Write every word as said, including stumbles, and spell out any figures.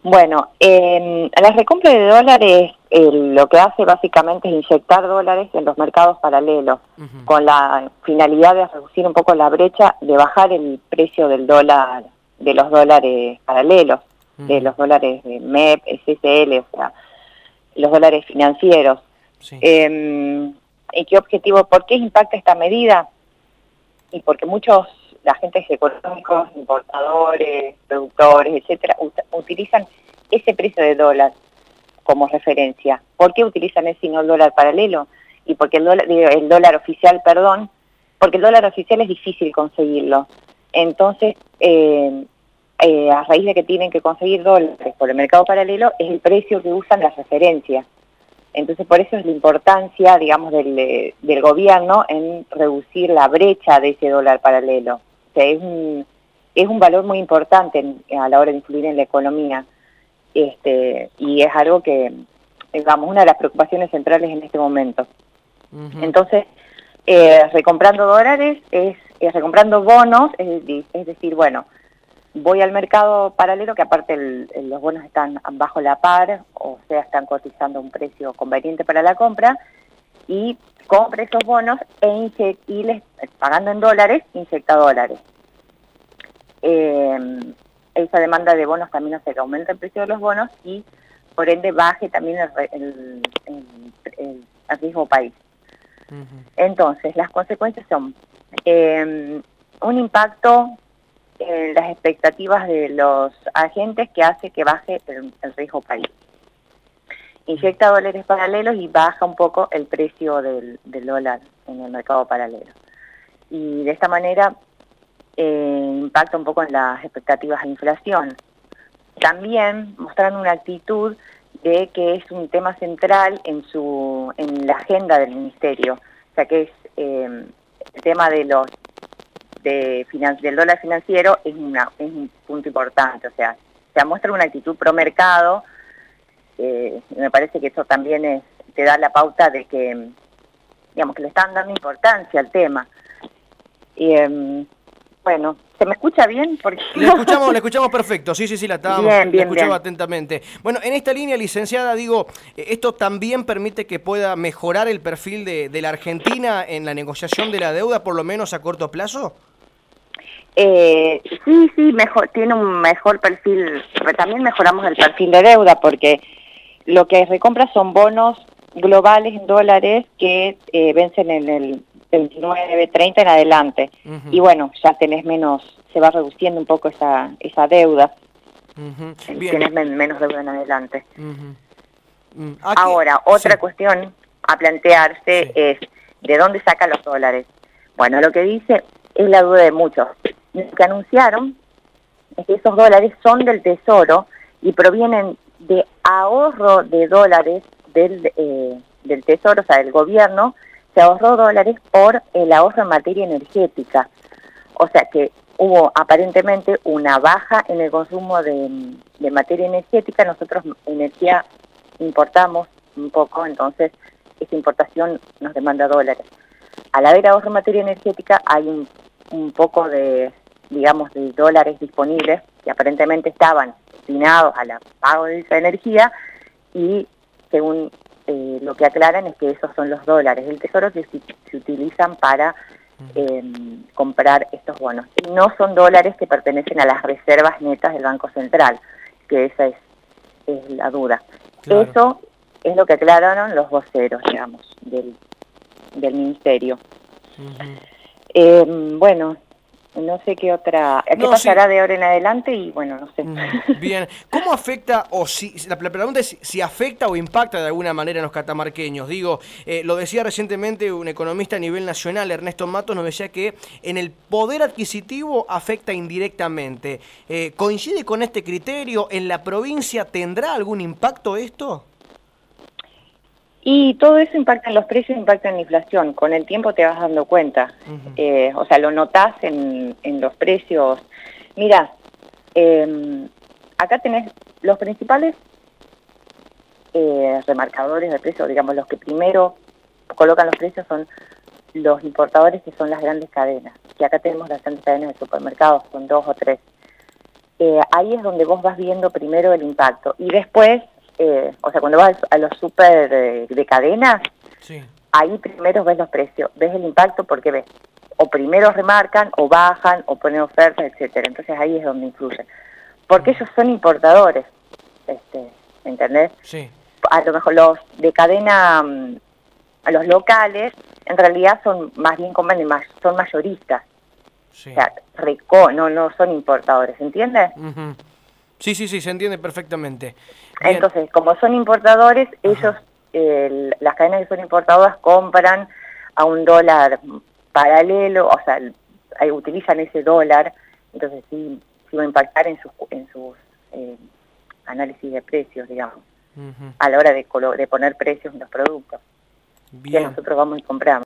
Bueno, eh, la recompra de dólares eh, lo que hace básicamente es inyectar dólares en los mercados paralelos, Uh-huh. con la finalidad de reducir un poco la brecha, de bajar el precio del dólar, de los dólares paralelos, de Uh-huh. los dólares de M E P, S S L, o sea, los dólares financieros. Sí. Eh, ¿Y qué objetivo? ¿Por qué impacta esta medida? Y porque muchos agentes económicos, importadores, productores, etcétera, ut- utilizan ese precio de dólar como referencia. ¿Por qué utilizan ese y no el dólar paralelo? Y porque el dólar, digo, el dólar oficial, perdón, porque el dólar oficial es difícil conseguirlo. Entonces, eh, eh, a raíz de que tienen que conseguir dólares por el mercado paralelo, es el precio que usan las referencias. Entonces, por eso es la importancia, digamos, del, eh, del gobierno en reducir la brecha de ese dólar paralelo. O sea, es un, es un valor muy importante en, a la hora de influir en la economía. Este, y es algo que, digamos, una de las preocupaciones centrales en este momento. Uh-huh. Entonces, eh, recomprando dólares es, es recomprando bonos, es, de- es decir, bueno, voy al mercado paralelo, que aparte el, el- los bonos están bajo la par, o sea, están cotizando un precio conveniente para la compra, y compra esos bonos e inye- y les, pagando en dólares, inyecta dólares. Eh, esa demanda de bonos también hace que aumente el precio de los bonos y por ende baje también el, re- el, el, el- el riesgo país. Uh-huh. Entonces, las consecuencias son eh, un impacto en las expectativas de los agentes que hace que baje el, el riesgo país. Inyecta dólares paralelos y baja un poco el precio del, del dólar en el mercado paralelo. Y de esta manera eh, impacta un poco en las expectativas de inflación. También mostrando una actitud de que es un tema central en su en la agenda del ministerio, o sea que es eh, el tema de los de finan del dólar financiero es una es un punto importante, o sea, se muestra una actitud pro mercado, eh, y me parece que eso también es, te da la pauta de que, digamos, que le están dando importancia al tema. Y eh, bueno, ¿se me escucha bien? Porque Le escuchamos, le escuchamos perfecto, sí, sí, sí, la estábamos, bien, la bien, escuchaba bien. atentamente. Bueno, en esta línea, licenciada, digo, eh, ¿esto también permite que pueda mejorar el perfil de, de la Argentina en la negociación de la deuda, por lo menos a corto plazo? Eh, sí, sí, mejor, tiene un mejor perfil, pero también mejoramos el perfil de deuda porque lo que recompra son bonos globales en dólares que eh, vencen en el veintinueve, treinta en adelante. Uh-huh. Y bueno, ya tenés menos, se va reduciendo un poco esa esa deuda, Uh-huh. eh, Bien. tienes men menos deuda en adelante. Uh-huh. Mm, ¿a qué? Ahora, Sí, otra cuestión a plantearse sí. es, ¿de dónde sacan los dólares? Bueno, lo que dice es la duda de muchos. Lo que anunciaron es que esos dólares son del Tesoro y provienen de ahorro de dólares del, eh, del Tesoro, o sea, del gobierno, se ahorró dólares por el ahorro en materia energética. O sea que hubo aparentemente una baja en el consumo de, de materia energética. Nosotros energía importamos un poco, entonces esa importación nos demanda dólares. Al haber ahorro en materia energética hay un, un poco de, digamos, de dólares disponibles que aparentemente estaban destinados al pago de esa energía y según eh, lo que aclaran es que esos son los dólares del Tesoro que se, se utilizan para eh, comprar estos bonos. Y no son dólares que pertenecen a las reservas netas del Banco Central, que esa es, es la duda. Claro. Eso es lo que aclararon los voceros, digamos, del, del ministerio. Uh-huh. Eh, bueno, no sé qué otra, qué No, sí. pasará de ahora en adelante y bueno, no sé. Ujú. Bien, ¿cómo afecta o si, la, la pregunta es si afecta o impacta de alguna manera en los catamarqueños? Digo, eh, lo decía recientemente un economista a nivel nacional, Ernesto Matos, nos decía que en el poder adquisitivo afecta indirectamente. Eh, ¿Coincide con este criterio? ¿En la provincia tendrá algún impacto esto? Y todo eso impacta en los precios, impacta en la inflación. Con el tiempo te vas dando cuenta. Uh-huh. Eh, o sea, lo notás en, en los precios. Mira, eh, acá tenés los principales eh, remarcadores de precios, digamos, los que primero colocan los precios son los importadores, que son las grandes cadenas. Que acá tenemos las grandes cadenas de supermercados, son dos o tres. eh, ahí es donde vos vas viendo primero el impacto. Y después, eh, o sea, cuando vas a los super eh, de cadenas, sí. ahí primero ves los precios, ves el impacto porque ves, o primero remarcan, o bajan, o ponen ofertas, etcétera. Entonces ahí es donde influye. Porque ellos son importadores, este, ¿entendés? Sí. A lo mejor los de cadena, mm, a los locales, en realidad son más bien convenios, más, son mayoristas. Sí. O sea, reco, no, no son importadores, ¿entiendes? Uh-huh. Sí, sí, sí, se entiende perfectamente. Bien. Entonces, como son importadores, Ajá. ellos, eh, las cadenas que son importadoras compran a un dólar paralelo, o sea, ahí utilizan ese dólar, entonces sí, sí va a impactar en sus, en sus eh, análisis de precios, digamos, Uh-huh. a la hora de, colo de poner precios en los productos. Bien. Que nosotros vamos y compramos.